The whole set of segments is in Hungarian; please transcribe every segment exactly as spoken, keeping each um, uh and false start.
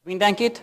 Mindenkit.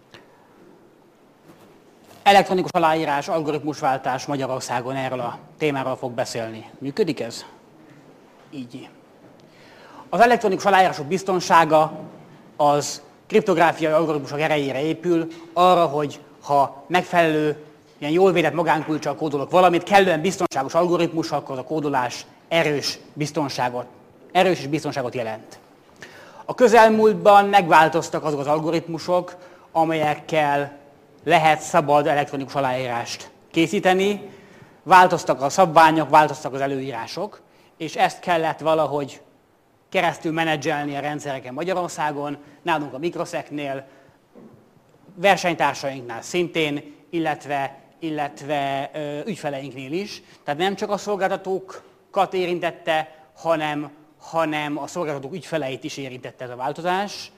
Elektronikus aláírás, algoritmusváltás Magyarországon, erről a témáról fog beszélni. Működik ez? Így. Az elektronikus aláírások biztonsága az kriptográfiai algoritmusok erejére épül, arra, hogy ha megfelelő, ilyen jól védett magánkulccsal kódolok valamit, kellően biztonságos algoritmussal, akkor az a kódolás erős biztonságot, erős és biztonságot jelent. A közelmúltban megváltoztak azok az algoritmusok, amelyekkel lehet szabad elektronikus aláírást készíteni, változtak a szabványok, változtak az előírások, és ezt kellett valahogy keresztül menedzselni a rendszereken Magyarországon, nálunk a Microsecnél, versenytársainknál szintén, illetve, illetve ö, ügyfeleinknél is. Tehát nem csak a szolgáltatókat érintette, hanem, hanem a szolgáltatók ügyfeleit is érintette ez a változás.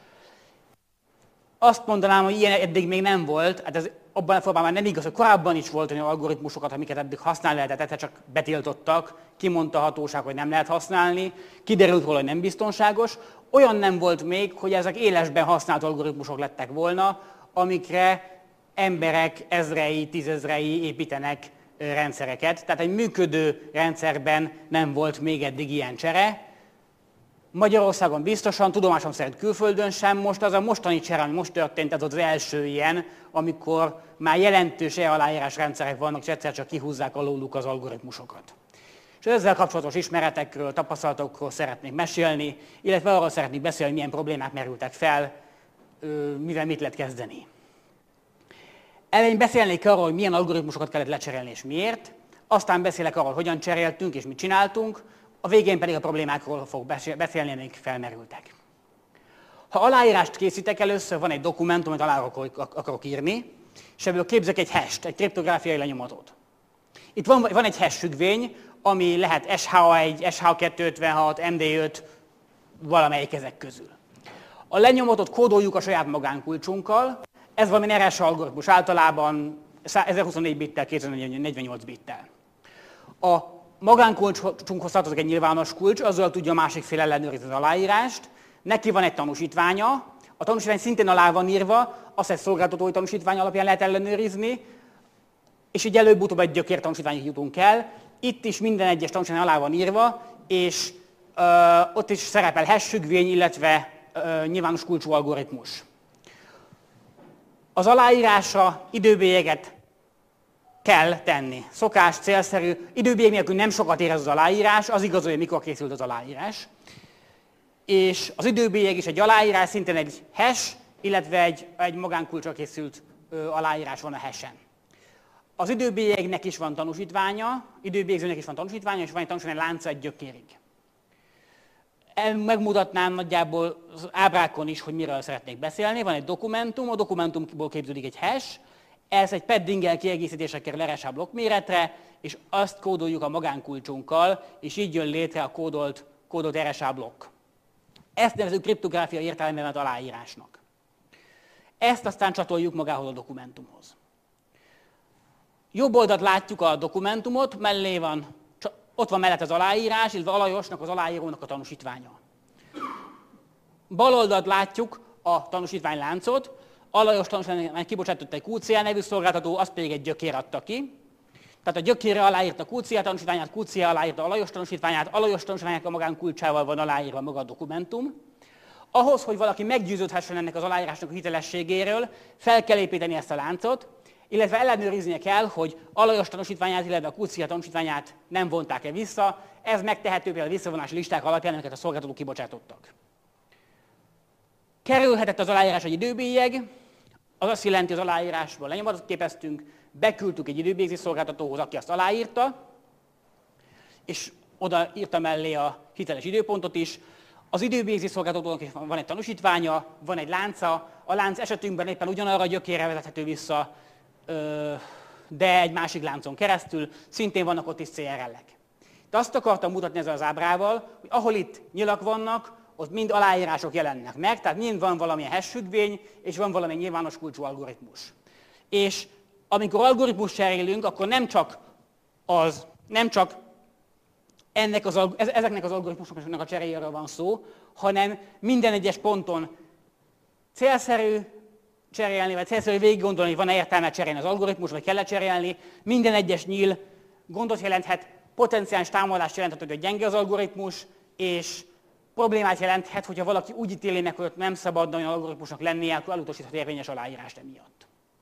Azt mondanám, hogy ilyen eddig még nem volt, hát ez abban a formában nem igaz, hogy korábban is volt olyan algoritmusokat, amiket eddig használni lehetett, egyszer csak betiltottak, kimondta a hatóság, hogy nem lehet használni, kiderült róla, hogy nem biztonságos. Olyan nem volt még, hogy ezek élesben használt algoritmusok lettek volna, amikre emberek ezrei, tízezrei építenek rendszereket. Tehát egy működő rendszerben nem volt még eddig ilyen csere. Magyarországon biztosan, tudomásom szerint külföldön sem. Most az a mostani csere, ami most történt, ez az első ilyen, amikor már jelentős e-aláírás rendszerek vannak, és egyszer csak kihúzzák alóluk az algoritmusokat. És ezzel kapcsolatos ismeretekről, tapasztalatokról szeretnék mesélni, illetve arról szeretnék beszélni, milyen problémák merültek fel, mivel mit lehet kezdeni. Elején beszélnék arról, hogy milyen algoritmusokat kellett lecserélni és miért, aztán beszélek arról, hogyan cseréltünk és mit csináltunk, a végén pedig a problémákról fog beszélni, amik felmerültek. Ha aláírást készítek, először van egy dokumentum, amit alá akarok írni, és ebből képzek egy hash-t, egy kriptográfiai lenyomatot. Itt van, van egy hash függvény, ami lehet es há egy, es há kettőszázötvenhat, em dé öt, valamelyik ezek közül. A lenyomatot kódoljuk a saját magánkulcsunkkal, ez valami er es algoritmus, általában ezerhuszonnégy bittel, kétszáznegyvennyolc bittel. A magánkulcsunkhoz tartozik egy nyilvános kulcs, azzal tudja a másik fél ellenőrizni az aláírást, neki van egy tanúsítványa, a tanúsítvány szintén alá van írva, azt egy szolgáltatói tanúsítvány alapján lehet ellenőrizni, és így előbb-utóbb egy gyökér tanúsítványig jutunk el. Itt is minden egyes tanúsítvány alá van írva, és ö, ott is szerepel hash függvény, illetve ö, nyilvános kulcsú algoritmus. Az aláírásra időbélyeget kell tenni. Szokás, célszerű. Időbélyeg nélkül nem sokat ér ez az aláírás, az igaz, hogy mikor készült az aláírás. És az időbélyeg is egy aláírás, szintén egy hash, illetve egy, egy magánkulcsra készült ö, aláírás van a hashen. Az időbélyegnek is van tanúsítványa, időbélyegzőnek is van tanúsítványa, és van egy tanúsítvány lánca egy gyökérig. Megmutatnám nagyjából az ábrákon is, hogy miről szeretnék beszélni. Van egy dokumentum, a dokumentumból képződik egy hash, ez egy paddinggel kiegészítése kerül er es á blokkméretre, és azt kódoljuk a magánkulcsunkkal, és így jön létre a kódolt, kódolt er es á blokk. Ezt nevezünk kriptográfiai értelemben aláírásnak. Ezt aztán csatoljuk magához a dokumentumhoz. Jobb oldalt látjuk a dokumentumot, mellé van, ott van mellett az aláírás, illetve alajosnak, az aláírónak a tanúsítványa. Bal oldalt látjuk a tanúsítványláncot, alajos tanúsítványt kibocsátott egy kú cé á nevű szolgáltató, azt pedig egy gyökér adta ki. Tehát a gyökérre aláírta a kú cé á tanúsítványát, kú cé á aláírta alajos tanúsítványát, alajos tanúsítványnak a magánkulcsával van aláírva maga a dokumentum. Ahhoz, hogy valaki meggyőződhessen ennek az aláírásnak a hitelességéről, fel kell építeni ezt a láncot, illetve ellenőriznie kell, hogy alajos tanúsítványát, illetve a kú cé á tanúsítványát nem vonták-e vissza. Ez megtehető például a visszavonási listák alapján, amiket a szolgáltatók kibocsátottak. Kerülhetett az aláírás egy időbélyeg, az azt jelenti, hogy az aláírásból lenyomatot képeztünk, beküldtük egy időbégző szolgáltatóhoz, aki azt aláírta, és oda írta mellé a hiteles időpontot is. Az időbégző szolgáltatónak is van egy tanúsítványa, van egy lánca, a lánc esetünkben éppen ugyanarra a gyökérre vezethető vissza, de egy másik láncon keresztül, szintén vannak ott is cé er el-ek. De azt akartam mutatni ezzel az ábrával, hogy ahol itt nyilak vannak, ott mind aláírások jelennek meg, tehát mind van valamilyen hash függvény, és van valamilyen nyilvános kulcsú algoritmus. És amikor algoritmus cserélünk, akkor nem csak, az, nem csak ennek az, ezeknek az algoritmusoknak a cseréjéről van szó, hanem minden egyes ponton célszerű, cserélni, vagy célszerű végig gondolni, hogy van-e értelme cserélni az algoritmus, vagy kell-e cserélni. Minden egyes nyíl gondot jelenthet, potenciális támadást jelenthet, hogy gyenge az algoritmus, és problémát jelenthet, hogyha valaki úgy ítéli meg, hogy nem szabadna olyan algoritmusnak lennie, akkor elutasíthat érvényes aláírást emiatt.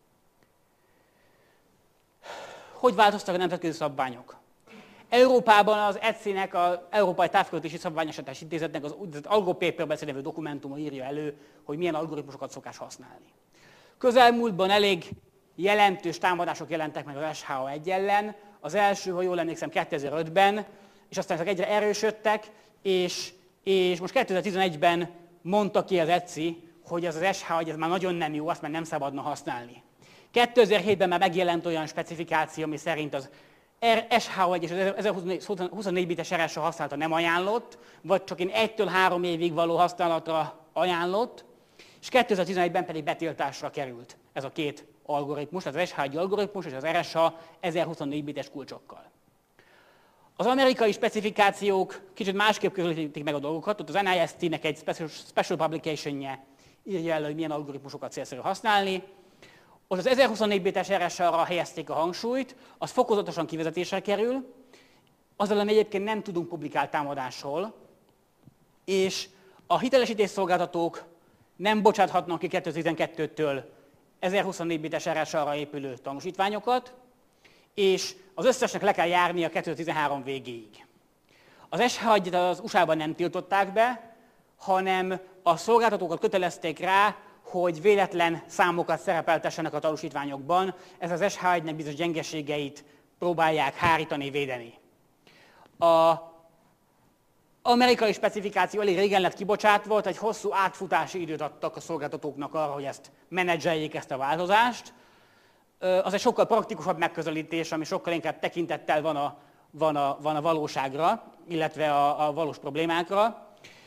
Hogy változtak a nemzetközi szabványok? Európában az E C I-nek, az Európai Távközlési Szabványosítási Intézetnek az úgynevezett AlgoPaper-ben nevű dokumentuma írja elő, hogy milyen algoritmusokat szokás használni. Közelmúltban elég jelentős támadások jelentek meg az S H A egy ellen. Az első, ha jól emlékszem, kétezer-ötben, és aztán ezek egyre erősödtek, és, és most kétezer-tizenegyben mondta ki az E C I, hogy az az S H A egy ez már nagyon nem jó, azt már nem szabadna használni. kétezer-hétben már megjelent olyan specifikáció, ami szerint az S H A egy és az ezerhuszonnégy bites er es a használata nem ajánlott, vagy csak én egytől három évig való használatra ajánlott, és kétezer-tizenegyben pedig betiltásra került ez a két algoritmus, az S H A egy algoritmus és az er es a ezerhuszonnégy bites kulcsokkal. Az amerikai specifikációk kicsit másképp közelítik meg a dolgokat, ott az N I S T-nek egy special, special publication-je írja elő, hogy milyen algoritmusokat célszerű használni. Ott az ezerhuszonnégy bites er es a-ra helyezték a hangsúlyt, az fokozatosan kivezetésre kerül, azzal, ami egyébként nem tudunk publikált támadásról, és a hitelesítés szolgáltatók nem bocsáthatnak ki kétezer-tizenkettőtől ezerhuszonnégy bites er es a-ra épülő tanúsítványokat, és az összesnek le kell járnia kétezer-tizenhárom végéig. Az S H A egyet az u es á-ban nem tiltották be, hanem a szolgáltatókat kötelezték rá, hogy véletlen számokat szerepeltessenek a tanúsítványokban. Ez az S H A egynek bizonyos gyengeségeit próbálják hárítani, védeni. Az amerikai specifikáció elég régen lett kibocsátva, egy hosszú átfutási időt adtak a szolgáltatóknak arra, hogy ezt menedzseljék, ezt a változást. Az egy sokkal praktikusabb megközelítés, ami sokkal inkább tekintettel van a, van a, van a valóságra, illetve a, a valós problémákra.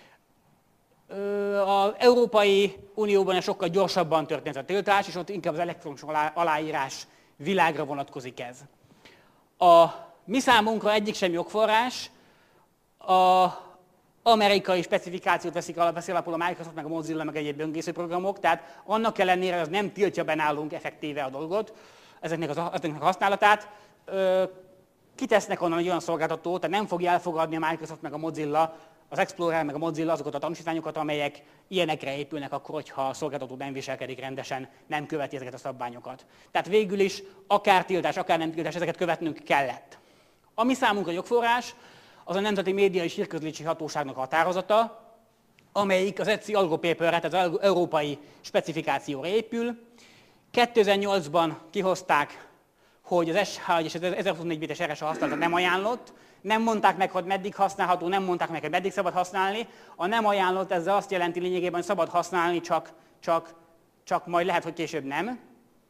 Az Európai Unióban sokkal gyorsabban történt a tiltás, és ott inkább az elektronikus aláírás világra vonatkozik ez. A mi számunkra egyik sem jogforrás, az amerikai specifikációt veszik alapul a Microsoft, meg a Mozilla, meg egyéb böngésző programok, tehát annak ellenére, hogy az nem tiltja be nálunk effektíve a dolgot, ezeknek, az, ezeknek a használatát, kitesznek onnan egy olyan szolgáltatót, tehát nem fogja elfogadni a Microsoft, meg a Mozilla, az Explorer, meg a Mozilla azokat a tanúsítványokat, amelyek ilyenekre épülnek akkor, hogyha a szolgáltató nem viselkedik rendesen, nem követi ezeket a szabványokat. Tehát végül is akár tiltás, akár nem tiltás, ezeket követnünk kellett. Ami számunkra jogforrás, az a Nemzeti Média és Hírközlési Hatóságnak a határozata, amelyik az E C I AlgoPaper-re, tehát az európai specifikációra épül. kétezer-nyolcban kihozták, hogy az S H A és az ezerhuszonnégy bites er es a használata nem ajánlott, nem mondták meg, hogy meddig használható, nem mondták meg, hogy meddig szabad használni. A nem ajánlott, ezzel azt jelenti lényegében, hogy szabad használni, csak, csak, csak majd lehet, hogy később nem.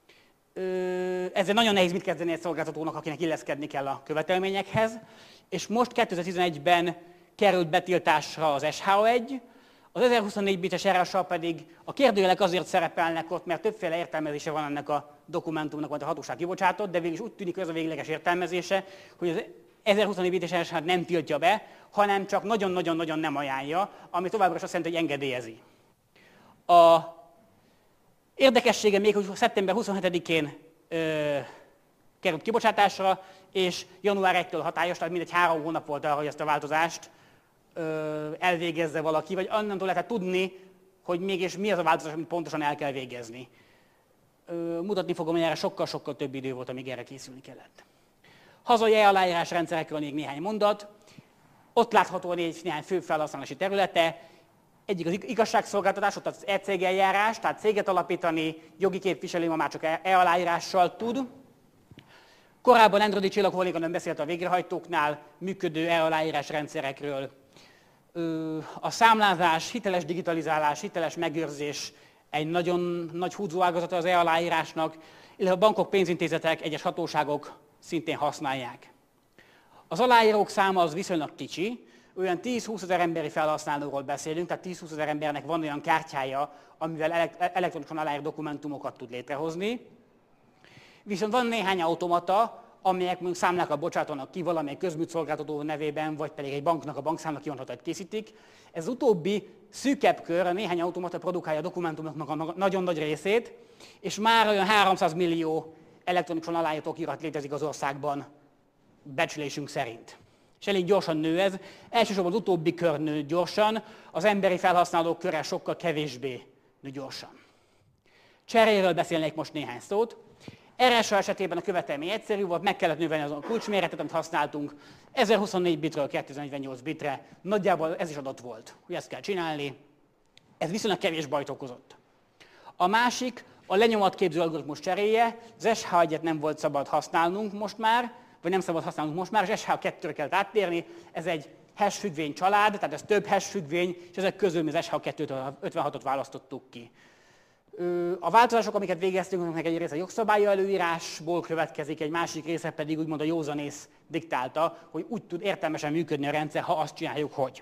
Ezzel nagyon nehéz mit kezdeni egy szolgáltatónak, akinek illeszkedni kell a követelményekhez. És most kétezer-tizenegyben került betiltásra az S H A egy, az ezerhuszonnégy bites er es a pedig a kérdőjelek azért szerepelnek ott, mert többféle értelmezése van ennek a dokumentumnak, amit a hatóság kibocsátott, de végül úgy tűnik, hogy ez a végleges értelmezése, hogy az ezerhuszonnégy bites er es á nem tiltja be, hanem csak nagyon-nagyon-nagyon nem ajánlja, ami továbbra is azt jelenti, hogy engedélyezi. A érdekessége még, hogy szeptember huszonhetedikén ö, került kibocsátásra, és január elsejétől hatályos, tehát mindegy három hónap volt arra, hogy ezt a változást ö, elvégezze valaki, vagy annantól lehet tudni, hogy mégis mi az a változás, amit pontosan el kell végezni. Ö, mutatni fogom, hogy erre sokkal-sokkal több idő volt, amíg erre készülni kellett. Hazai e-aláírás rendszerekről még néhány mondat. Ott látható négy, néhány fő felhasználási területe. Egyik az igazságszolgáltatás, ott az e-cég eljárás, tehát céget alapítani, jogi képviselő ma már csak e-aláírással tud. Korábban Endrodi Csillag kolléganőm beszélt a végrehajtóknál működő e-aláírás rendszerekről. A számlázás, hiteles digitalizálás, hiteles megőrzés egy nagyon nagy húzóágazata az e-aláírásnak, illetve a bankok, pénzintézetek, egyes hatóságok szintén használják. Az aláírók száma az viszonylag kicsi, olyan tíz-húszezer emberi felhasználóról beszélünk, tehát tíz-húszezer embernek van olyan kártyája, amivel elektronikusan aláírt dokumentumokat tud létrehozni. Viszont van néhány automata, amelyek mondjuk számlákat bocsátanak ki valamelyik közműszolgáltató nevében, vagy pedig egy banknak a bankszámla kivonatát készítik. Ez utóbbi szűkebb kör, a néhány automata produkálja a dokumentumoknak a nagyon nagy részét, és már olyan háromszáz millió elektronikusan aláírt okirat létezik az országban becslésünk szerint. És elég gyorsan nő ez, elsősorban az utóbbi kör nő gyorsan, az emberi felhasználók köre sokkal kevésbé nő gyorsan. Cseréről beszélnék most néhány szót. er es á esetében a követelmény egyszerű volt, meg kellett növelni azon a kulcsméretet, amit használtunk, ezerhuszonnégy bitről kétezer-negyvennyolc bitre, nagyjából ez is adott volt, hogy ezt kell csinálni. Ez viszonylag kevés bajt okozott. A másik a lenyomatképző algoritmus cseréje, az es há egyet nem volt szabad használnunk most már, vagy nem szabad használnunk most már, és es há kettőre kellett áttérni, ez egy hash függvény család, tehát ez több hash függvény, és ezek közül mi az es há kettőszázötvenhatot választottuk ki. A változások, amiket végeztünk, annak egy része jogszabályi előírásból következik, egy másik része pedig úgymond a józanész diktálta, hogy úgy tud értelmesen működni a rendszer, ha azt csináljuk, hogy.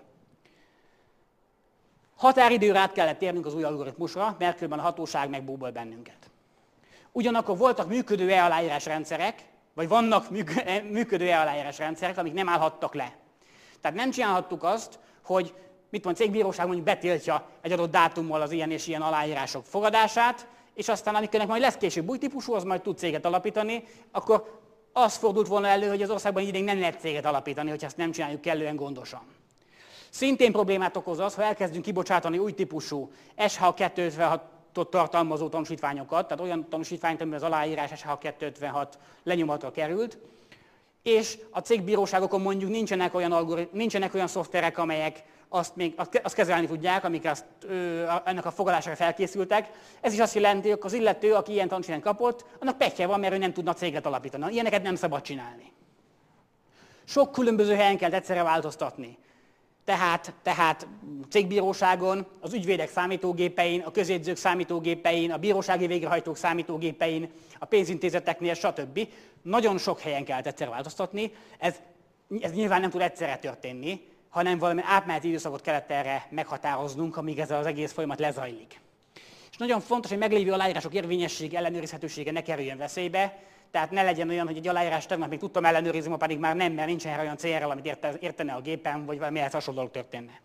Határidőre át kellett térnünk az új algoritmusra, mert különben a hatóság megbóbol bennünket. Ugyanakkor voltak működő e-aláírás rendszerek, vagy vannak működő e-aláírás rendszerek, amik nem állhattak le. Tehát nem csinálhattuk azt, hogy mit mond, cégbíróság mondjuk betiltja egy adott dátummal az ilyen és ilyen aláírások fogadását, és aztán amikor majd lesz később új típusú, az majd tud céget alapítani, akkor az fordult volna elő, hogy az országban idén nem lehet céget alapítani, hogyha ezt nem csináljuk kellően gondosan. Szintén problémát okoz az, ha elkezdünk kibocsátani új típusú es há kétszázötvenhatot tartalmazó tanúsítványokat, tehát olyan tanúsítványt, amiben az aláírás es há kétszázötvenhat lenyomatra került, és a cégbíróságokon mondjuk nincsenek olyan, algorit- nincsenek olyan szoftverek, amelyek azt, még, azt kezelni tudják, amik azt, ö, ennek a fogadására felkészültek. Ez is azt jelenti, hogy az illető, aki ilyen tanúsítványt kapott, annak petje van, mert ő nem tudna céget alapítani. Ilyeneket nem szabad csinálni. Sok különböző helyen kell egyszerre változtatni. Tehát, tehát cégbíróságon, az ügyvédek számítógépein, a közjegyzők számítógépein, a bírósági végrehajtók számítógépein, a pénzintézeteknél, stb. Nagyon sok helyen kell egyszerre változtatni. Ez, ez nyilván nem tud egyszerre történni, hanem valami átmeneti időszakot kellett erre meghatároznunk, amíg ez az egész folyamat lezajlik. És nagyon fontos, hogy meglévő aláírások érvényessége, ellenőrizhetősége ne kerüljön veszélybe, tehát ne legyen olyan, hogy egy aláírás tegnap még tudtam ellenőrizni, ma pedig már nem, mert nincsen erre olyan célra, amit érte, értene a gépen, vagy valamihez hasonló dolog történne.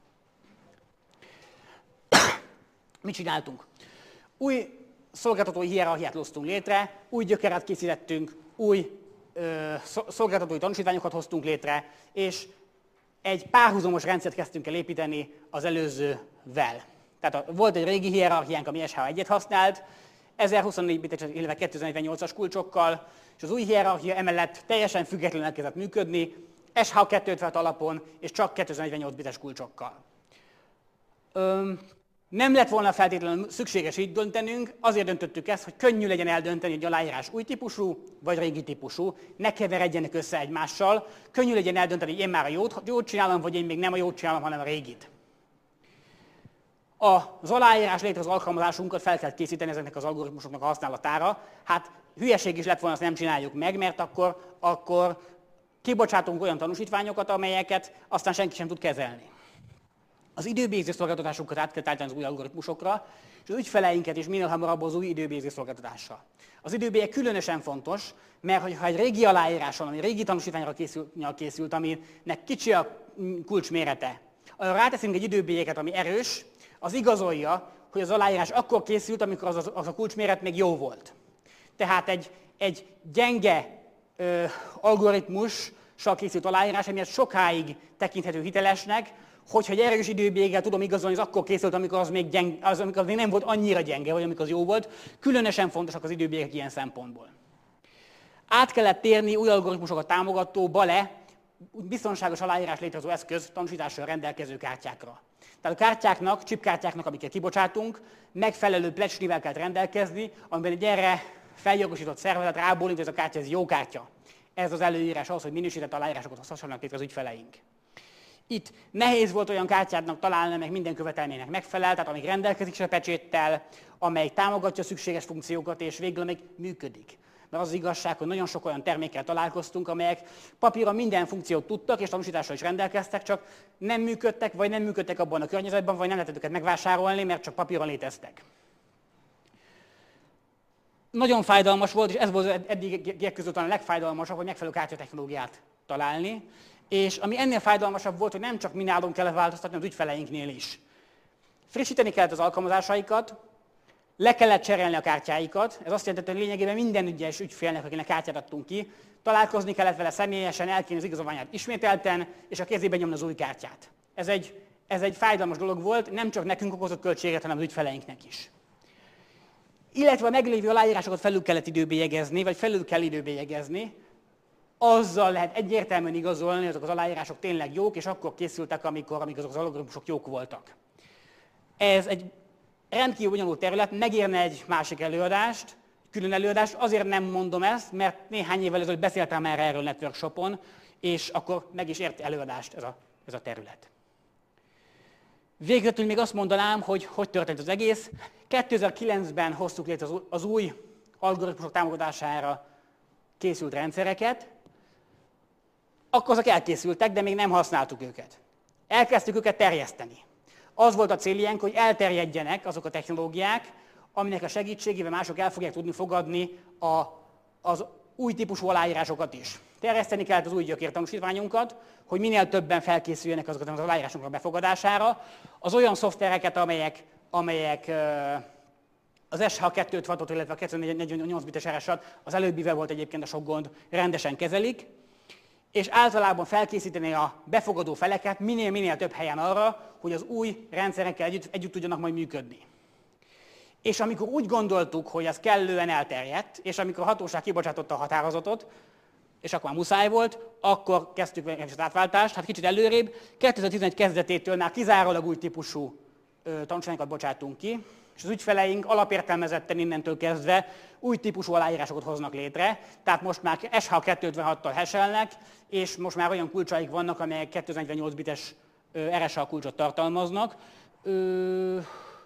Mit csináltunk? Új szolgáltatói hierarchiát hoztunk létre, új gyökeret készítettünk, új ö, szolgáltatói tanúsítványokat hoztunk létre, és egy párhuzamos rendszert kezdtünk el építeni az előzővel. Tehát volt egy régi hierarchiánk, ami es há egyet használt, ezerhuszonnégy bites, illetve kétezer-negyvennyolcas kulcsokkal, és az új hierarchia emellett teljesen függetlenül elkezdett működni, es há kétszázötvenhat alapon és csak kétezer-negyvennyolc bites kulcsokkal. Öm, nem lett volna feltétlenül szükséges így döntenünk, azért döntöttük ezt, hogy könnyű legyen eldönteni, hogy aláírás új típusú vagy régi típusú, ne keveredjenek össze egymással, könnyű legyen eldönteni, hogy én már a jót, jót csinálom, vagy én még nem a jót csinálom, hanem a régit. Az aláírás létre az alkalmazásunkat fel kell készíteni ezeknek az algoritmusoknak a használatára. Hát hülyeség is lett volna, azt nem csináljuk meg, mert akkor, akkor kibocsátunk olyan tanúsítványokat, amelyeket aztán senki sem tud kezelni. Az időbézis szolgáltatásunkat át kell állítani az új algoritmusokra, és az ügyfeleinket is minél hamarabb az új időbézis szolgáltatásra. Az időbézis különösen fontos, mert ha egy régi aláírás van, ami régi tanúsítványra készült, készült, aminek kicsi a kulcsmérete, arra ráteszünk egy időbélyeket, ami erős, az igazolja, hogy az aláírás akkor készült, amikor az, az a kulcsméret még jó volt. Tehát egy, egy gyenge ö, algoritmussal készült aláírás, amiért sokáig tekinthető hitelesnek, hogyha egy erős időbélyegel tudom igazolni, az akkor készült, amikor az, még gyeng, az, amikor az még nem volt annyira gyenge, vagy amikor az jó volt. Különösen fontosak az időbélyegek ilyen szempontból. Át kellett térni új algoritmusokat támogató, bale, biztonságos aláírás létrehozó eszköz tanúsítással rendelkező kártyákra. Tehát a kártyáknak, chipkártyáknak, amiket kibocsátunk, megfelelő plecsnivel kell rendelkezni, amiben egy erre feljogosított szervezet rábólint, hogy ez a kártya ez jó kártya. Ez az előírás ahhoz, hogy minősített aláírásokat hasonlnak létre az ügyfeleink. Itt nehéz volt olyan kártyádnak találni, meg minden követelménynek megfelel, tehát amíg rendelkezik is a pecséttel, amely támogatja a szükséges funkciókat, és végül még működik. Mert az, az igazság, hogy nagyon sok olyan termékkel találkoztunk, amelyek papíron minden funkciót tudtak, és tanúsítással is rendelkeztek, csak nem működtek, vagy nem működtek abban a környezetben, vagy nem lehetett őket megvásárolni, mert csak papíron léteztek. Nagyon fájdalmas volt, és ez volt eddigiek között a legfájdalmasabb, hogy megfelelő kártyatechnológiát találni. És ami ennél fájdalmasabb volt, hogy nem csak mi nálunk kellett változtatni, az ügyfeleinknél is. Frissíteni kellett az alkalmazásaikat, le kellett cserélni a kártyáikat, ez azt jelenti, hogy lényegében minden ügyes ügyfélnek, akinek kártyát adtunk ki, találkozni kellett vele személyesen, elkérni az igazolványát ismételten, és a kezébe nyomni az új kártyát. Ez egy, ez egy fájdalmas dolog volt, nem csak nekünk okozott költséget, hanem az ügyfeleinknek is. Illetve a meglévő aláírásokat felül kellett időbélyegezni, vagy felül kell időbélyegezni, azzal lehet egyértelműen igazolni, hogy azok az aláírások tényleg jók, és akkor készültek, amikor, amikor azok az algoritmusok jók voltak. Ez egy rendkívül bonyolult terület, megérne egy másik előadást, külön előadást, azért nem mondom ezt, mert néhány évvel ezelőtt beszéltem már erről Networkshopon, és akkor meg is ért előadást ez a, ez a terület. Végül még azt mondanám, hogy hogy történt az egész. kétezer-kilencben hoztuk létre az új algoritmusok támogatására készült rendszereket, akkor azok elkészültek, de még nem használtuk őket. Elkezdtük őket terjeszteni. Az volt a céljaink, hogy elterjedjenek azok a technológiák, aminek a segítségével mások el fogják tudni fogadni a, az új típusú aláírásokat is. Terjeszteni kellett az új gyökértanúsítványunkat, hogy minél többen felkészüljenek azok az aláírásoknak a befogadására. Az olyan szoftvereket, amelyek, amelyek az es há kétszázötvenhatot, illetve a kétszáznegyvennyolc bites er es-at, az előbbivel volt egyébként a sok gond, rendesen kezelik, és általában felkészíteni a befogadó feleket minél-minél több helyen arra, hogy az új rendszerekkel együtt, együtt tudjanak majd működni. És amikor úgy gondoltuk, hogy ez kellően elterjedt, és amikor a hatóság kibocsátotta a határozatot, és akkor már muszáj volt, akkor kezdtük meg az átváltást, hát kicsit előrébb. kétezer-tizenegy kezdetétől már kizárólag új típusú tanúsítványokat bocsátunk ki, és az ügyfeleink alapértelmezetten innentől kezdve új típusú aláírásokat hoznak létre, tehát most már es há kétszázötvenhattal hash-elnek, és most már olyan kulcsaik vannak, amelyek kétszáznegyvennyolc bites er es há kulcsot tartalmaznak. Ö...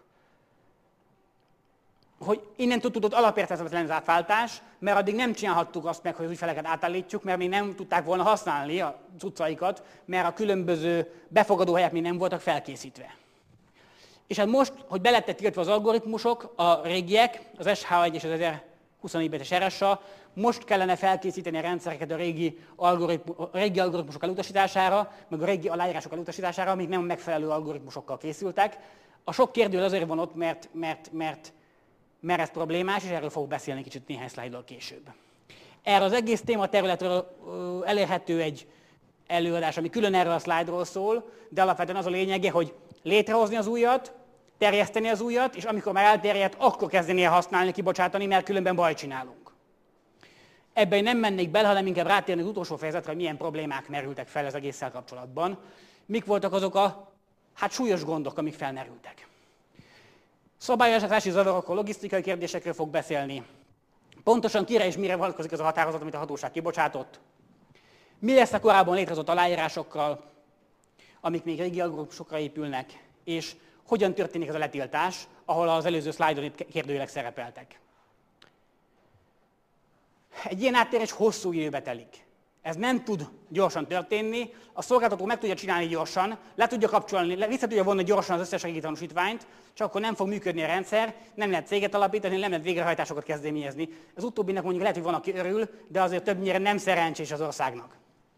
hogy innentől tudott alapértelmezetlen az átváltás, mert addig nem csinálhattuk azt meg, hogy az ügyfeleket átállítjuk, mert még nem tudták volna használni a cuccaikat, mert a különböző befogadó helyek még nem voltak felkészítve. És hát most, hogy belettek tiltva az algoritmusok, a régiek, az es há egy és az ezerhuszonnégy bites er es há, most kellene felkészíteni a rendszereket a régi, algoritmu, a régi algoritmusok elutasítására, meg a régi aláírások elutasítására, amik nem megfelelő algoritmusokkal készültek. A sok kérdő azért van ott, mert, mert, mert mert ez problémás, és erről fogok beszélni kicsit néhány szlájddal később. Erről az egész tématerületről elérhető egy előadás, ami külön erről a szlájdról szól, de alapvetően az a lényege, hogy létrehozni az újat, terjeszteni az újat, és amikor már elterjedt, akkor kezdeni el használni, kibocsátani, mert különben bajt csinálunk. Ebben nem mennék bele, hanem inkább rátérni az utolsó fejezetre, hogy milyen problémák merültek fel az egésszel kapcsolatban. Mik voltak azok a hát súlyos gondok, amik felmerültek. Szabályozási zavarokról, logisztikai kérdésekről fog beszélni. Pontosan kire és mire vonatkozik az a határozat, amit a hatóság kibocsátott. Mi lesz a korábban létrehozott aláírásokkal, amik még régi algoritmusokra épülnek, és hogyan történik ez a letiltás, ahol az előző szlájdon itt kérdőjelek szerepeltek. Egy ilyen áttérés hosszú időbe telik. Ez nem tud gyorsan történni, a szolgáltató meg tudja csinálni gyorsan, le tudja kapcsolni, vissza tudja vonni gyorsan az összes régi tanúsítványt, csak akkor nem fog működni a rendszer, nem lehet céget alapítani, nem lehet végrehajtásokat kezdeményezni. Az utóbbinak mondjuk lehet, hogy van, aki örül, de azért többnyire nem szerencsés az országnak.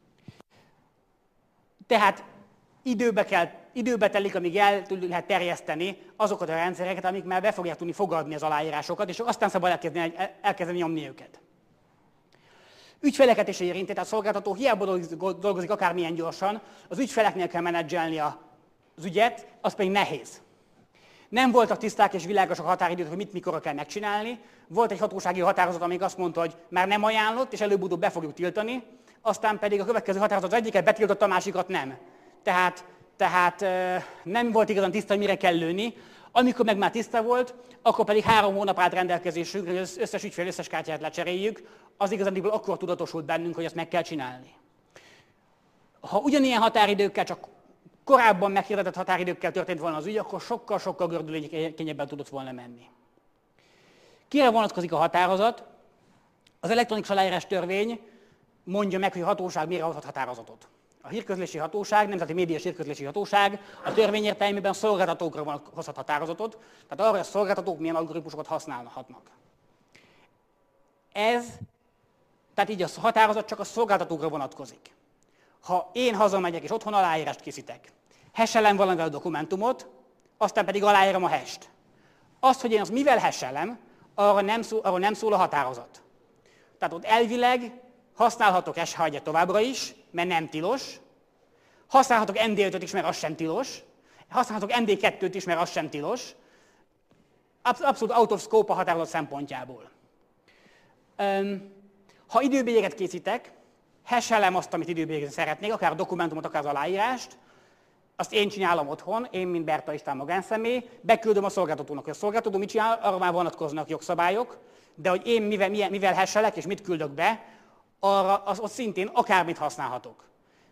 Tehát időbe, kell, időbe telik, amíg el lehet terjeszteni azokat a rendszereket, amik már be fogják tudni fogadni az aláírásokat, és aztán szabad elkezdeni, elkezdeni nyomni őket. Ügyfeleket is érinti, tehát a szolgáltató hiába dolgozik akármilyen gyorsan, az ügyfeleknél kell menedzselni az ügyet, az pedig nehéz. Nem voltak tiszták és világosak a határidők, hogy mit mikorra kell megcsinálni. Volt egy hatósági határozat, amíg azt mondta, hogy már nem ajánlott, és előbb-utóbb be fogjuk tiltani, aztán pedig a következő határozat az egyiket betiltotta, a másikat nem. Tehát, tehát nem volt igazán tiszta, hogy mire kell lőni. Amikor meg már tiszta volt, akkor pedig három hónap állt rendelkezésünkre, hogy az összes ügyfél összes kártyát lecseréljük, az igazándiból akkor tudatosult bennünk, hogy ezt meg kell csinálni. Ha ugyanilyen határidőkkel, csak korábban meghirdetett határidőkkel történt volna az ügy, akkor sokkal-sokkal gördülékenyebben tudott volna menni. Kire vonatkozik a határozat? Az elektronikus aláírás törvény mondja meg, hogy a hatóság mire hozhat határozatot. A hírközlési hatóság, nemzeti médiás hírközlési hatóság a törvény értelmében a szolgáltatókra hozhat határozatot, tehát arra, hogy a szolgáltatók milyen algoritmusokat használhatnak. Ez, tehát így a határozat csak a szolgáltatókra vonatkozik. Ha én hazamegyek és otthon aláírást készítek, hash-elem valamivel a dokumentumot, aztán pedig aláírom a hash-t. Azt, hogy én azt mivel hashelem, arra nem szól, arról nem szól a határozat. Tehát ott elvileg használhatok es há egyet továbbra is, mert nem tilos. Használhatok em dé ötöt is, mert az sem tilos. Használhatok em dé kettőt is, mert az sem tilos. Abszolút out of scope a határozat szempontjából. Ha időbélyeget készítek, hashelem azt, amit időbélyeget szeretnék, akár a dokumentumot, akár az aláírást, azt én csinálom otthon, én, mint Berta István magánszemély, beküldöm a szolgáltatónak, hogy a szolgáltató mit csinál, arra már vonatkoznak jogszabályok, de hogy én mivel, mivel hashelek és mit küldök be, arra az, ott szintén akármit használhatok.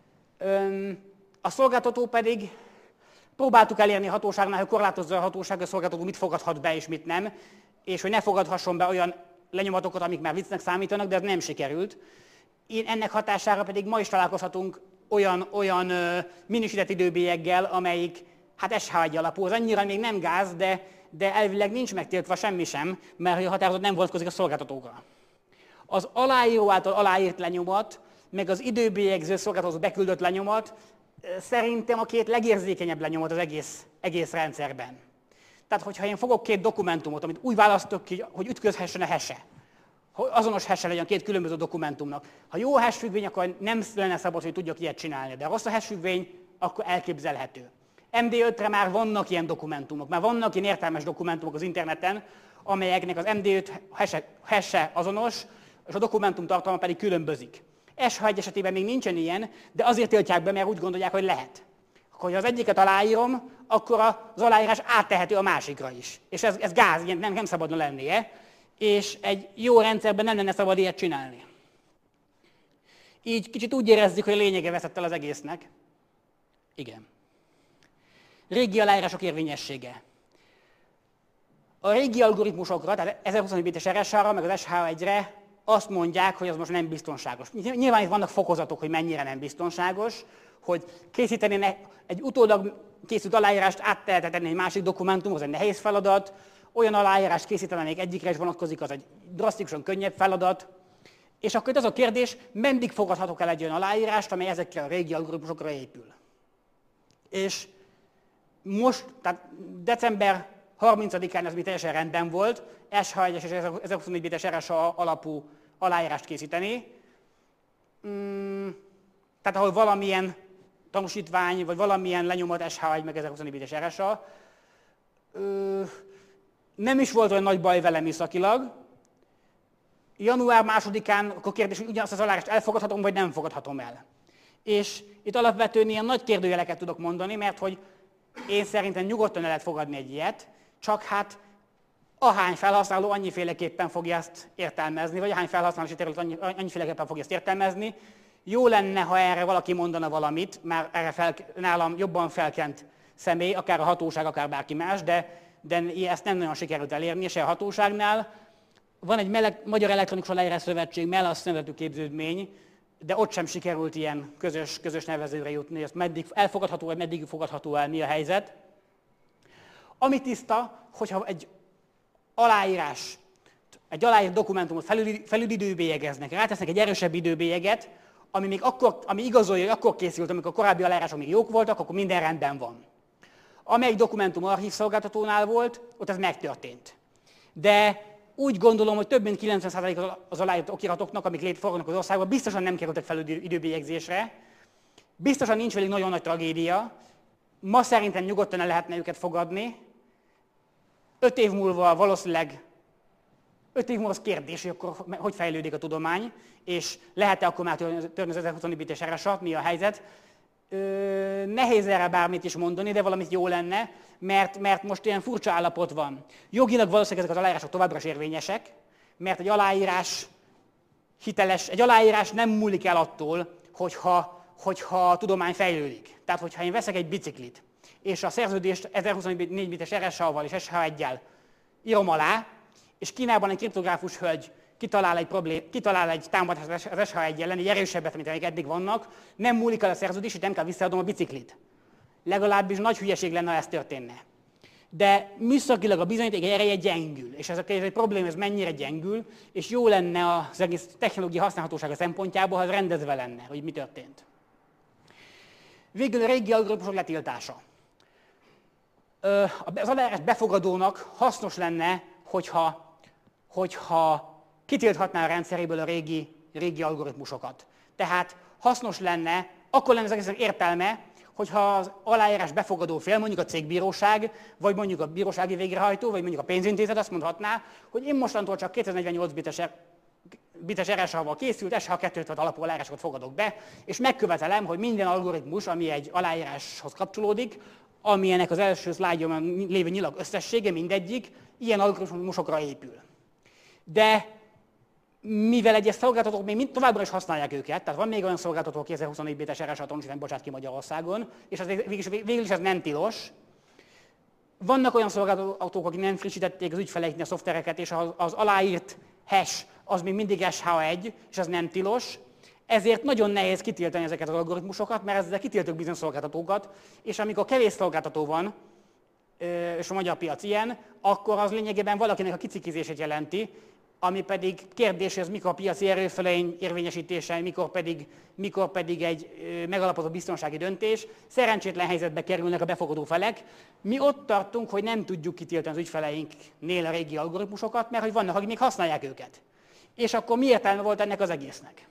A szolgáltató pedig próbáltuk elérni a hatóságnál, hogy korlátozza a hatóság, hogy a szolgáltató mit fogadhat be és mit nem, és hogy ne fogadhasson be olyan lenyomatokat, amik már viccnek számítanak, de ez nem sikerült. Én ennek hatására pedig ma is találkozhatunk olyan, olyan ö, minősített időbélyeggel, amelyik hát es há egy alapú, az annyira még nem gáz, de, de elvileg nincs megtiltva semmi sem, mert a határozat nem vonatkozik a szolgáltatókra. Az aláíró által aláírt lenyomat, meg az időbélyegző szolgáltató beküldött lenyomat szerintem a két legérzékenyebb lenyomat az egész, egész rendszerben. Tehát, hogyha én fogok két dokumentumot, amit úgy választok ki, hogy ütközhessen a hash-e, hogy azonos hash-e legyen két különböző dokumentumnak. Ha jó a hash függvény, akkor nem lenne szabad, hogy tudjak ilyet csinálni, de ha rossz a hash függvény, akkor elképzelhető. em dé ötre már vannak ilyen dokumentumok, már vannak ilyen értelmes dokumentumok az interneten, amelyeknek az em dé öt hash-e azonos, és a dokumentum tartalma pedig különbözik. es há egy esetében még nincsen ilyen, de azért tiltják be, mert úgy gondolják, hogy lehet. Akkor, ha az egyiket aláírom, akkor az aláírás áttehető a másikra is. És ez, ez gáz, ilyen nem, nem szabadna lennie, és egy jó rendszerben nem lenne szabad ilyet csinálni. Így kicsit úgy érezzük, hogy a lényege veszett el az egésznek. Igen. Régi aláírások érvényessége. A régi algoritmusokra, tehát ezerhuszonöt bites er es á-ra, meg az es há egyre azt mondják, hogy az most nem biztonságos. Nyilván itt vannak fokozatok, hogy mennyire nem biztonságos, hogy készíteni egy utólag készült aláírást át lehet tenni egy másik dokumentum, az egy nehéz feladat, olyan aláírást készíteni, amelyik egyikre is vonatkozik, az egy drasztikusan könnyebb feladat. És akkor itt az a kérdés, meddig fogadhatok el egy olyan aláírást, amely ezekre a régi algoritmusokra épül. És most, tehát december harmincadikán ez mi teljesen rendben volt, es há egyes és ezerhuszonnégy bites er es á alapú aláírást készíteni. Mm, tehát ahol valamilyen tanúsítvány, vagy valamilyen lenyomat es há egy meg ezerhuszonnégy bites er es á. Ö, nem is volt olyan nagy baj vele műszakilag. január másodikán akkor kérdés, hogy ugyanazt az aláírást elfogadhatom, vagy nem fogadhatom el. És itt alapvetően ilyen nagy kérdőjeleket tudok mondani, mert hogy én szerintem nyugodtan el lehet fogadni egy ilyet, csak hát ahány felhasználó annyiféleképpen fogja ezt értelmezni, vagy ahány felhasználási terület annyi, annyiféleképpen fogja ezt értelmezni. Jó lenne, ha erre valaki mondana valamit, már erre fel, nálam jobban felkent személy, akár a hatóság, akár bárki más, de, de ezt nem nagyon sikerült elérni, se a hatóságnál. Van egy meleg, Magyar Elektronikus Aláírás Szövetség, MELASZ nevezetű képződmény, de ott sem sikerült ilyen közös, közös nevezőre jutni, ezt meddig elfogadható, vagy meddig fogadható el, mi a helyzet. Ami tiszta, hogyha egy aláírás, egy aláírt dokumentumot felül, felül időbélyegeznek, rátesznek egy erősebb időbélyeget, ami még akkor, ami igazolja, hogy akkor készült, amikor a korábbi aláírások még jók voltak, akkor minden rendben van. Amelyik dokumentum archívszolgáltatónál volt, ott ez megtörtént. De úgy gondolom, hogy több mint kilencven százalék az aláírt okiratoknak, amik létforognak az országban, biztosan nem kerültek fel időbélyegzésre. Biztosan nincs velük nagyon nagy tragédia. Ma szerintem nyugodtan el lehetne őket fogadni. Öt év múlva valószínűleg, öt év múlva az kérdés, hogy akkor hogy fejlődik a tudomány, és lehet-e akkor már törni az ezerhuszonnégy bites er es á-t, mi a helyzet. Ö, nehéz erre bármit is mondani, de valamit jó lenne, mert, mert most ilyen furcsa állapot van. Jogilag valószínűleg ezek az aláírások továbbra is érvényesek, mert egy aláírás hiteles, egy aláírás nem múlik el attól, hogyha, hogyha a tudomány fejlődik. Tehát, hogyha én veszek egy biciklit, és a szerződést ezerhuszonnégy bites er es á-val és es há egyel írom alá, és Kínában egy kriptográfus hölgy kitalál egy, problém, kitalál egy támadást az es há egy ellen, egy erősebbet, mint amik eddig vannak, nem múlik el a szerződés, és nem kell visszaadnom a biciklit. Legalábbis nagy hülyeség lenne, ha ez történne. De műszakilag a bizonyíték ereje gyengül, és ez a, ez egy probléma, ez mennyire gyengül, és jó lenne az egész technológia használhatósága szempontjából, ha ez rendezve lenne, hogy mi történt. Végül a régi algoritmusok letiltása. Az alárás befogadónak hasznos lenne, hogyha, hogyha kitilthatná a rendszeréből a régi, régi algoritmusokat. Tehát hasznos lenne, akkor lenne az egésznek értelme, hogyha az aláírás befogadó fél, mondjuk a cégbíróság, vagy mondjuk a bírósági végrehajtó, vagy mondjuk a pénzintézet azt mondhatná, hogy én mostantól csak kétszáznegyvennyolc bites, bites er es á-val készült, es há kettőszázötven alapú aláírásokat fogadok be, és megkövetelem, hogy minden algoritmus, ami egy aláíráshoz kapcsolódik, ami ennek az első szlájdon lévő nyilag összessége, mindegyik, ilyen algoritmusokra épül. De mivel egyes szolgáltatók még mind továbbra is használják őket, tehát van még olyan szolgáltató, kétezer-huszonnégy bites er es á tanúsítványt bocsát ki Magyarországon, és az végül, végül is ez nem tilos. Vannak olyan szolgáltatók, akik nem frissítették az ügyfeleiknél a szoftvereket, és az, az aláírt hash az még mindig es há egy, és az nem tilos. Ezért nagyon nehéz kitiltani ezeket az algoritmusokat, mert ezzel kitiltjuk bizonyos szolgáltatókat, és amikor kevés szolgáltató van, és a magyar piac ilyen, akkor az lényegében valakinek a kicikizését jelenti, ami pedig kérdés, hogy ez mikor a piaci erőfölény érvényesítése, mikor pedig, mikor pedig egy megalapozott biztonsági döntés. Szerencsétlen helyzetbe kerülnek a befogadó felek. Mi ott tartunk, hogy nem tudjuk kitiltani az ügyfeleinknél a régi algoritmusokat, mert hogy vannak, akik még használják őket. És akkor mi értelme volt ennek az egésznek?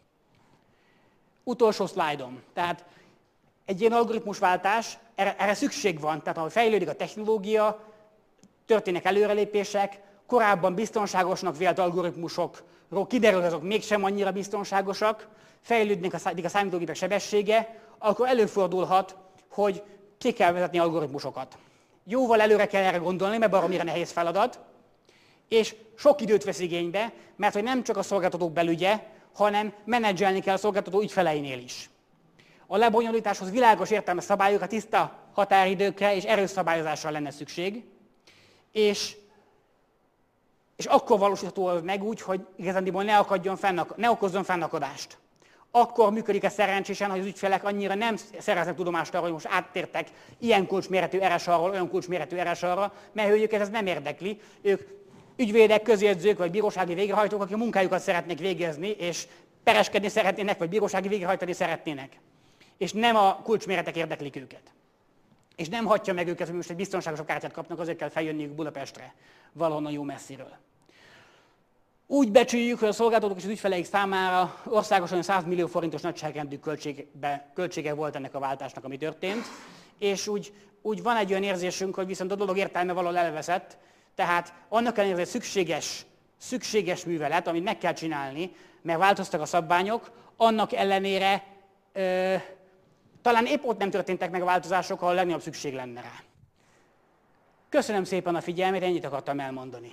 Utolsó szlájdom. Tehát egy ilyen algoritmusváltás, erre, erre szükség van, tehát ahogy fejlődik a technológia, történnek előrelépések, korábban biztonságosnak vélt algoritmusokról kiderül, hogy azok mégsem annyira biztonságosak, fejlődnek a, a számítógépek sebessége, akkor előfordulhat, hogy ki kell vezetni algoritmusokat. Jóval előre kell erre gondolni, mert baromira nehéz feladat, és sok időt vesz igénybe, mert hogy nem csak a szolgáltatók belügye, hanem menedzselni kell a szolgáltató ügyfeleinél is. A lebonyolításhoz világos értelmes szabályokra, tiszta határidőkre és erős szabályozásra lenne szükség, és, és akkor valósítható az meg úgy, hogy igazándiból ne, akadjon fennak, ne okozzon fennakadást. Akkor működik ez szerencsésen, hogy az ügyfelek annyira nem szereznek tudomást arra, hogy most áttértek ilyen kulcsméretű er es á-ról olyan kulcsméretű er es á-ra, mert őket ez nem érdekli. Ők ügyvédek, közjegyzők vagy bírósági végrehajtók, akik a munkájukat szeretnék végezni, és pereskedni szeretnének, vagy bírósági végrehajtani szeretnének. És nem a kulcsméretek érdeklik őket. És nem hagyja meg őket, hogy most egy biztonságosabb kártyát kapnak, azért kell feljönniük Budapestre, valahonnan jó messziről. Úgy becsüljük, hogy a szolgáltatók és az ügyfeleik számára országosan száz millió forintos nagyságrendű költsége, költsége volt ennek a váltásnak, ami történt, és úgy, úgy van egy olyan érzésünk, hogy viszont a dolog értelme valahol elveszett, tehát annak ellenére, hogy szükséges, szükséges művelet, amit meg kell csinálni, mert változtak a szabványok, annak ellenére ö, talán épp ott nem történtek meg a változások, ahol a legnagyobb szükség lenne rá. Köszönöm szépen a figyelmet, ennyit akartam elmondani.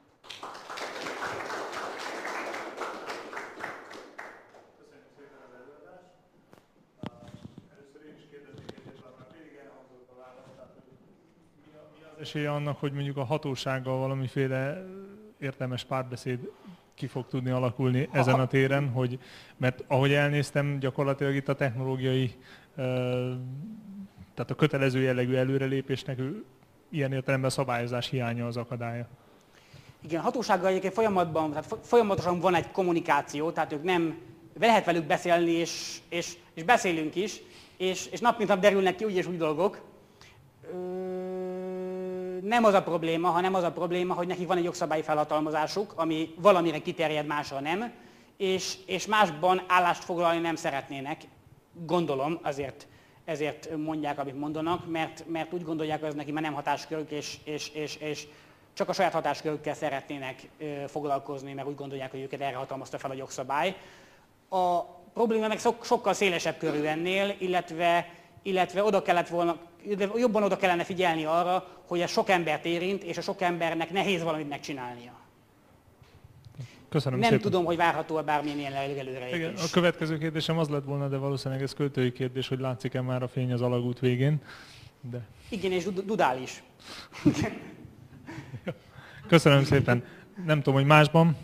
Köszönjük szépen az előadást. Először én is kérdeznék egyet, mert végig elhangzott a válasz, tehát mi, a, mi az esélye annak, hogy mondjuk a hatósággal valamiféle értelmes párbeszéd ki fog tudni alakulni ezen a téren, hogy, mert ahogy elnéztem, gyakorlatilag itt a technológiai, tehát a kötelező jellegű előrelépésnek ilyen értelemben a szabályozás hiánya az akadálya. Igen, a hatósággal egyébként folyamatban, tehát folyamatosan van egy kommunikáció, tehát ők nem, lehet velük beszélni, és, és, és beszélünk is, és, és nap mint nap derülnek ki úgy és úgy dolgok. Nem az a probléma, hanem az a probléma, hogy nekik van egy jogszabályi felhatalmazásuk, ami valamire kiterjed, másra nem, és, és másban állást foglalni nem szeretnének, gondolom, azért, ezért mondják, amit mondanak, mert, mert úgy gondolják, hogy ez neki már nem hatáskörük, és, és, és, és csak a saját hatáskörükkel szeretnének foglalkozni, mert úgy gondolják, hogy őket erre hatalmazta fel a jogszabály. A probléma meg sok, sokkal szélesebb körű ennél, illetve, illetve oda kellett volna, jobban oda kellene figyelni arra, hogy ez sok embert érint, és a sok embernek nehéz valamit megcsinálnia. Köszönöm Nem szépen. tudom, hogy várható-e bármilyen ilyen előrelépés. Igen, a következő kérdésem az lett volna, de valószínűleg ez költői kérdés, hogy látszik-e már a fény az alagút végén. De... Igen, és dudál is. Köszönöm szépen. Nem tudom, hogy másban.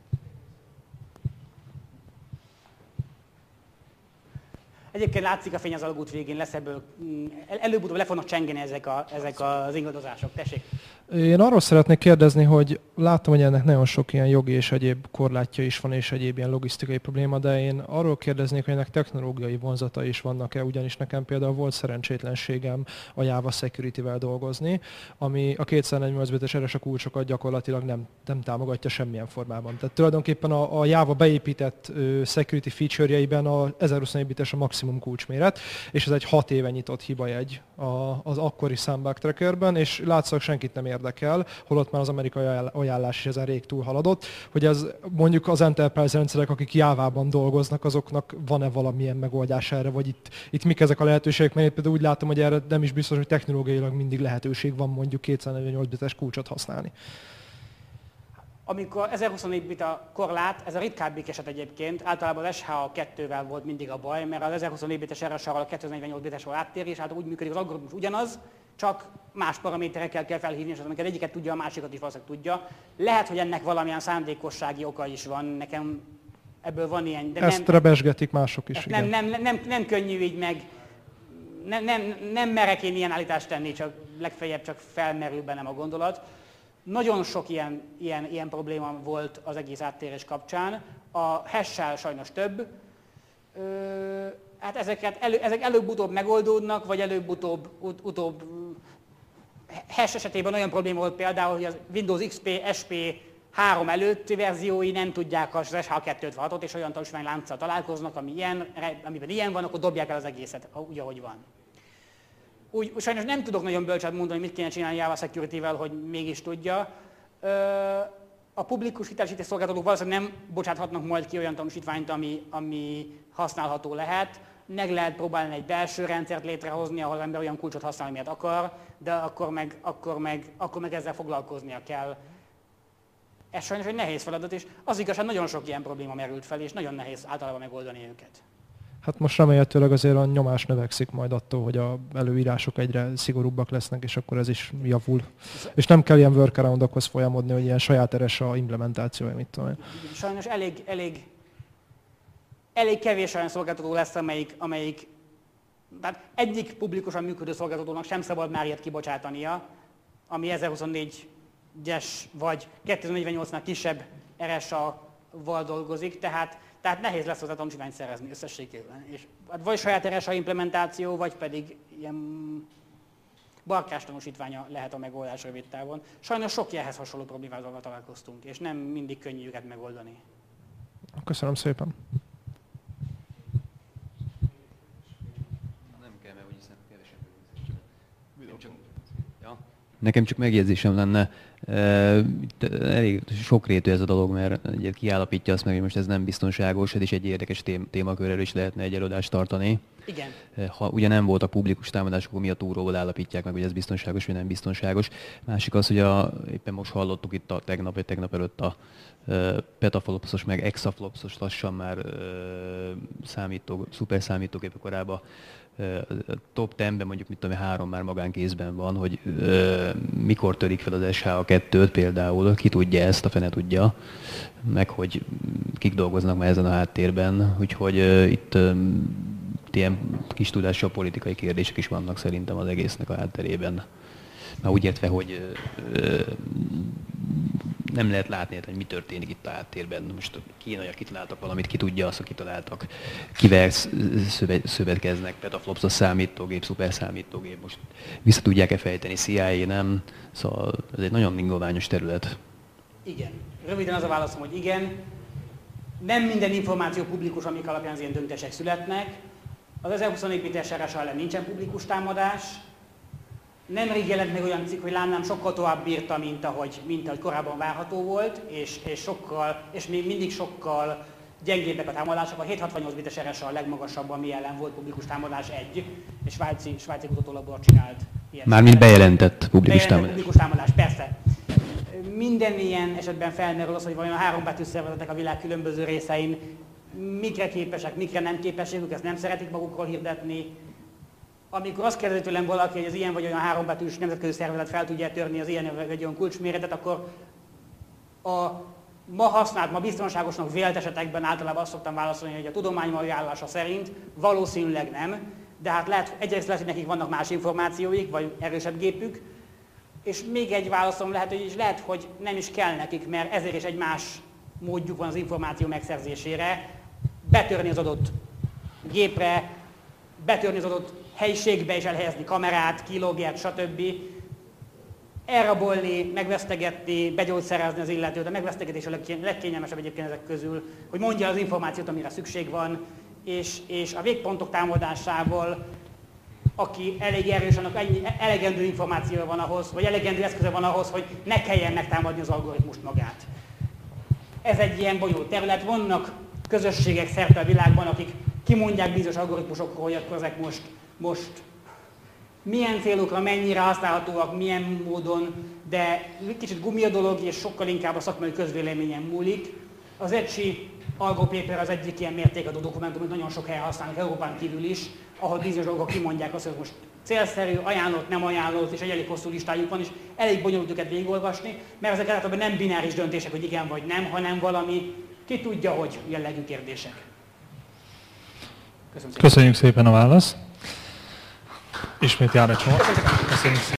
Egyébként látszik a fény az alagút végén, lesz ebből, előbb-utóbb le fognak csengeni ezek, a, ezek az ingadozások. Tessék! Én arról szeretnék kérdezni, hogy látom, hogy ennek nagyon sok ilyen jogi és egyéb korlátja is van, és egyéb ilyen logisztikai probléma, de én arról kérdeznék, hogy ennek technológiai vonzata is vannak-e, ugyanis nekem például volt szerencsétlenségem a Java Security-vel dolgozni, ami a kétszáznegyvennyolc bites er es á kulcsokat gyakorlatilag nem, nem támogatja semmilyen formában. Tehát tulajdonképpen a, a Java beépített uh, security feature-jeiben a ezerhuszonnégy bites a maximum kulcsméret, és ez egy hat éve nyitott hibajegy a, az akkori Sandbug Trackerben, és látszólag senkit nem érdekel, holott már az amerikai ajánlás is ezen rég túlhaladott, hogy ez mondjuk az enterprise rendszerek, akik Jávában dolgoznak, azoknak van-e valamilyen megoldás erre, vagy itt, itt mik ezek a lehetőségek, mert én például úgy látom, hogy erre nem is biztos, hogy technológiailag mindig lehetőség van mondjuk kétszáznegyvennyolc bites kulcsot használni. Amikor ezerhuszonnégy bit a korlát, ez a ritkábbik eset egyébként, általában az es há á kettővel volt mindig a baj, mert az ezerhuszonnégy bites er es á-ral a kétszáznegyvennyolc bites volt áttérés, hát úgy működik, az algoritmus ugyanaz, csak más paraméterekkel kell felhívni, és az, amiket egyiket tudja, a másikat is valószínűleg tudja. Lehet, hogy ennek valamilyen szándékossági oka is van, nekem ebből van ilyen... De ezt nem, rebesgetik mások is, nem, igen. nem, nem, nem, nem könnyű így meg, nem, nem, nem merek én ilyen állítást tenni, csak legfeljebb csak felmerül bennem a gondolat. Nagyon sok ilyen, ilyen, ilyen probléma volt az egész áttérés kapcsán. A hash-sel sajnos több. Ö, hát ezeket elő, ezek előbb-utóbb megoldódnak, vagy előbb-utóbb ut, utóbb, hash esetében olyan probléma volt például, hogy az Windows exp es pé három előtti verziói nem tudják az es há kettő ötvenhatot, és olyan tanúsítványlánccal találkoznak, ami ilyen, amiben ilyen van, akkor dobják el az egészet, úgy, ahogy van. Úgy, sajnos nem tudok nagyon bölcset mondani, mit kéne csinálni Java Security-vel, hogy mégis tudja. A publikus hitelesítés szolgáltatók valószínűleg nem bocsáthatnak majd ki olyan tanúsítványt, ami, ami használható lehet. Meg lehet próbálni egy belső rendszert létrehozni, ahol az ember olyan kulcsot használ, amilyet akar, de akkor meg, akkor, meg, akkor meg ezzel foglalkoznia kell. Ez sajnos egy nehéz feladat, és az igazság, nagyon sok ilyen probléma merült fel, és nagyon nehéz általában megoldani őket. Hát most remélhetőleg azért a nyomás növekszik majd attól, hogy a előírások egyre szigorúbbak lesznek, és akkor ez is javul. És nem kell ilyen workaroundokhoz folyamodni, hogy ilyen saját er es á implementációja, mit tudom én. Sajnos elég, elég, elég kevés olyan szolgáltató lesz, amelyik, amelyik tehát egyik publikusan működő szolgáltatónak sem szabad már ilyet kibocsátania, ami ezerhuszonnégyes vagy kétezer-negyvennyolcnál kisebb er es á-val dolgozik, tehát Tehát nehéz lesz hozzá tanúsítványt szerezni összességében. És hát vagy saját er es á implementáció, vagy pedig ilyen barkás tanúsítványa lehet a megoldás rövid távon. Sajnos sok ilyenhez hasonló problémával találkoztunk, és nem mindig könnyű őket megoldani. Köszönöm szépen. Nem kell, mert úgyis nem kevesebb. Csak, ja. Nekem csak megjegyzésem lenne, elég sokrétű ez a dolog, mert ugye kiállapítja azt meg, hogy most ez nem biztonságos, ez is egy érdekes témakörről is lehetne egy előadást tartani. Igen. Ha ugye nem voltak publikus támadások, akkor mi a túróból állapítják meg, hogy ez biztonságos vagy nem biztonságos. Másik az, hogy a, éppen most hallottuk itt a tegnap, vagy tegnap előtt a uh, petaflopsos, meg exaflopsos lassan már uh, számító, szuper számítógépek korábban top tízben mondjuk mit tudom, három már magánkézben van, hogy ö, mikor törik fel az es há á kettőt például, ki tudja ezt, a fene tudja, meg hogy kik dolgoznak már ezen a háttérben, úgyhogy ö, itt ö, ilyen kis tudással politikai kérdések is vannak szerintem az egésznek a hátterében. Már úgy értve, hogy ö, ö, nem lehet látni, hogy mi történik itt a háttérben. Most kínaiak kitaláltak valamit, ki tudja azt, hogy kitaláltak, kivel szövetkeznek, petaflops a számítógép, szuper számítógép, most vissza tudják-e fejteni, C I A nem, szóval ez egy nagyon ingoványos terület. Igen. Röviden az a válaszom, hogy igen. Nem minden információ publikus, amik alapján az ilyen döntések születnek. Az ezerhuszonnégy bites er es á ellen nincsen publikus támadás. Nemrég jelent meg olyan cikk, hogy lámlám sokkal tovább bírta, mint ahogy, mint ahogy korábban várható volt, és, és, sokkal, és még mindig sokkal gyengébbek a támadások. A hétszázhatvannyolc bites er es á a legmagasabb, ami ellen volt publikus támadás egy, és svájci, svájci kutatólabor csinált ilyet. Mármint bejelentett publikus támadás. Publikus támadás, persze. Minden ilyen esetben felmerül az, hogy vajon a hárombetű szervezetek a világ különböző részein mikre képesek, mikre nem képesek, ők ezt nem szeretik magukról hirdetni. Amikor azt kérdezi tőlem valaki, hogy az ilyen vagy olyan hárombetűs nemzetközi szervezet fel tudja törni az ilyen vagy olyan kulcsméretet, akkor a ma használt, ma biztonságosnak vélt esetekben általában azt szoktam válaszolni, hogy a tudomány ajánlása szerint valószínűleg nem, de hát lehet, egyrészt lehet, hogy nekik vannak más információik, vagy erősebb gépük, És még egy válaszom lehet, hogy is lehet, hogy nem is kell nekik, mert ezért is egy más módjuk van az információ megszerzésére, betörni az adott gépre, betörni az adott helyiségbe és elhelyezni kamerát, kilógert, stb. Elrabolni, megvesztegetni, begyógyszerezni az illetőt, a megvesztegetés a legkényelmesebb egyébként ezek közül, hogy mondja az információt, amire szükség van, és, és a végpontok támadásával, aki elég erős, annak ennyi, elegendő információja van ahhoz, vagy elegendő eszköze van ahhoz, hogy ne kelljen megtámadni az algoritmust magát. Ez egy ilyen bonyolult terület. Vannak közösségek szerte a világban, akik kimondják bizonyos algoritmusokról, hogy akkor ezek most, most milyen célokra, mennyire használhatóak, milyen módon, de kicsit gumi a dolog, és sokkal inkább a szakmai közvéleményen múlik. Az E C I Algo Paper az egyik ilyen mértékadó dokumentum, amit nagyon sok helyen használnak, Európán kívül is, ahol bizonyos dolgok kimondják azt, hogy most célszerű, ajánlott, nem ajánlott, és egy elég hosszú listájuk van, és elég bonyolult őket végigolvasni, mert ezek általában nem bináris döntések, hogy igen vagy nem, hanem valami ki tudja, hogy jellegű kérdések. Köszönöm szépen. Köszönjük szépen a választ. Ismét jár egy csomag. Köszönjük szépen.